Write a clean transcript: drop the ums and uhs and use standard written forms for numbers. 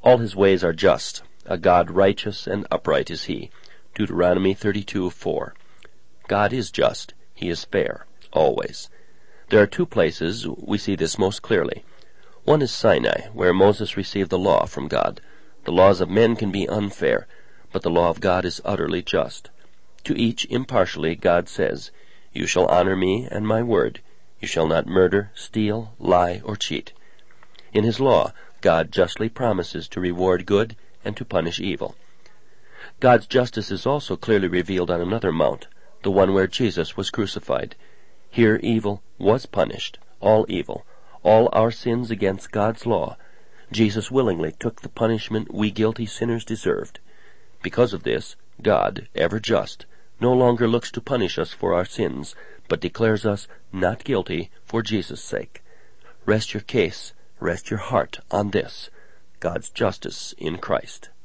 All his ways are just. A God righteous and upright is he. Deuteronomy 32:4. God is just. He is fair, always. There are two places we see this most clearly. One is Sinai, where Moses received the law from God. The laws of men can be unfair, but the law of God is utterly just. To each impartially God says, "You shall honor me and my word. You shall not murder, steal, lie, or cheat." In his law, God justly promises to reward good and to punish evil. God's justice is also clearly revealed on another mount, the one where Jesus was crucified. Here evil was punished, all evil, all our sins against God's law. Jesus willingly took the punishment we guilty sinners deserved. Because of this, God, ever just, no longer looks to punish us for our sins, but declares us not guilty for Jesus' sake. Rest your case, rest your heart on this, God's justice in Christ.